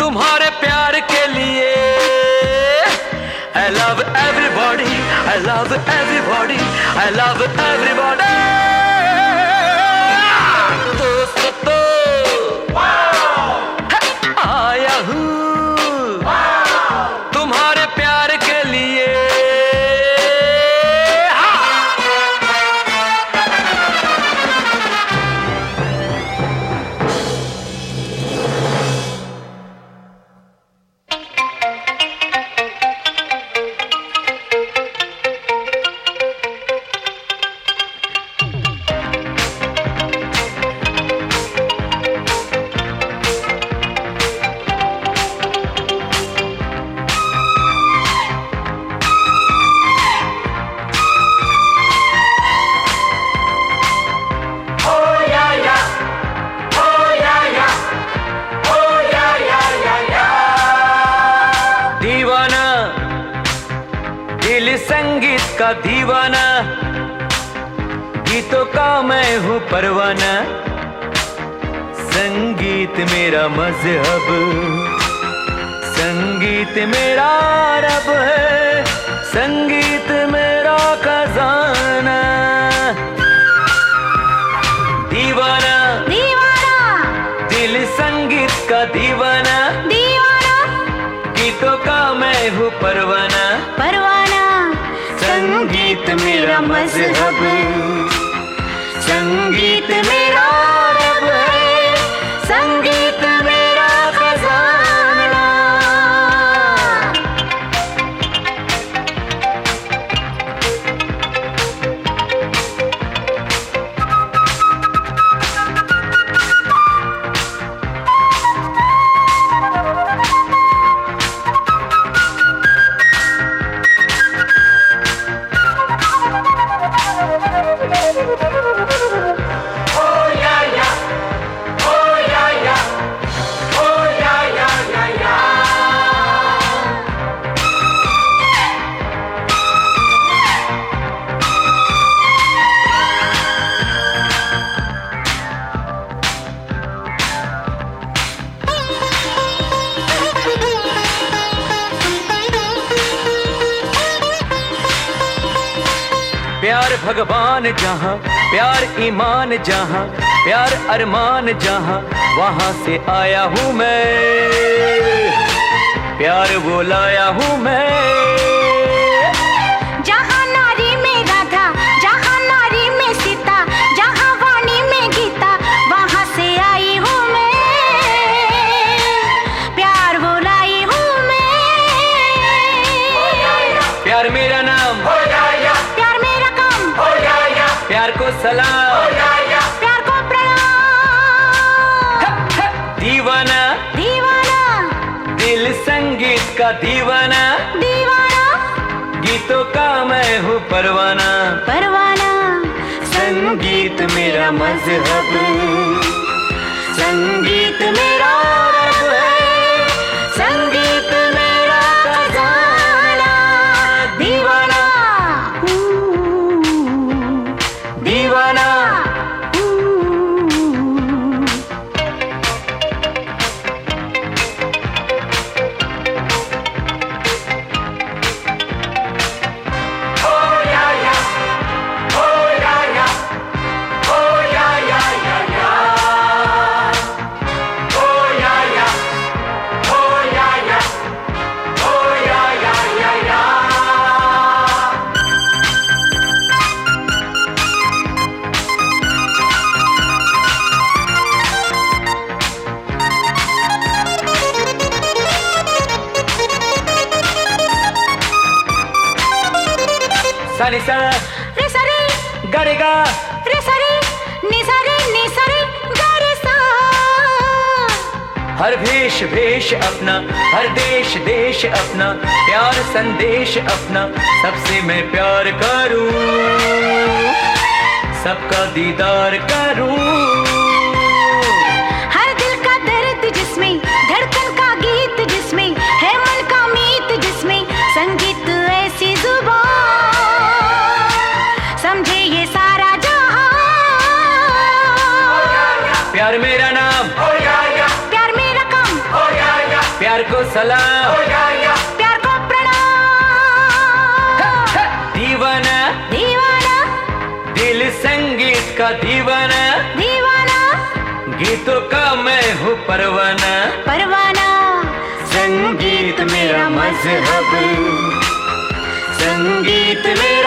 तुम्हारे प्यार के लिए I love everybody, I love everybody, I love everybody. दोस्त तो आया हूँ तुम्हारे प्यार के लिए। दिल संगीत का दीवाना, गीतों का मैं हूँ परवाना। संगीत मेरा मजहब, संगीत मेरा रब है, संगीत मेरा खजाना। दीवाना दीवाना, दिल संगीत का दीवाना, दीवाना, गीतों का मैं हूँ परवाना। परवाना, संगीत मेरा मजहब, संगीत मेरा रब है, संगीत मेरा खजाना। प्यार भगवान जहाँ, प्यार ईमान जहाँ, प्यार अरमान जहाँ, वहाँ से आया हूँ मैं, प्यार वो लाया हूँ मैं। जहाँ नारी में राधा, जहाँ नारी में सीता, जहाँ वाणी में गीता, वहाँ से आई हूँ मैं, प्यार वो लाई हूँ मैं। प्यार मेरा नाम, प्यार मेरा काम, प्यार को सलाम, प्यार को प्रणाम। दीवाना दीवाना, दिल संगीत का दीवाना, दीवाना, गीतों का मैं हूँ परवाना। परवाना, संगीत मेरा मजहब, संगीत मेरा रब है, संगीत मेरा खजाना। दीवाना, दीवाना सा नि सा रे सा रे, गा रे गा, रे सा रे, नि सा रे, नि सा रे, गा रे सा। हर भेष भेष अपना, हर देश देश अपना, प्यार संदेश अपना, सबसे मैं प्यार करूं, सबका दीदार करूं। हर दिल का दर्द जिसमें, धड़कन का गीत जिसमें, है मन का मीत जिसमें, संगीत ऐसी जुबान, समझे ये सारा जहां। प्यार मेरा नाम, प्यार मेरा काम, प्यार को सलाम, प्यार को प्रणाम। दीवाना दीवाना, दिल संगीत का दीवाना, दीवाना गीतों का मैं हूँ परवाना। परवाना, संगीत मेरा मजहब, संगीत मेरा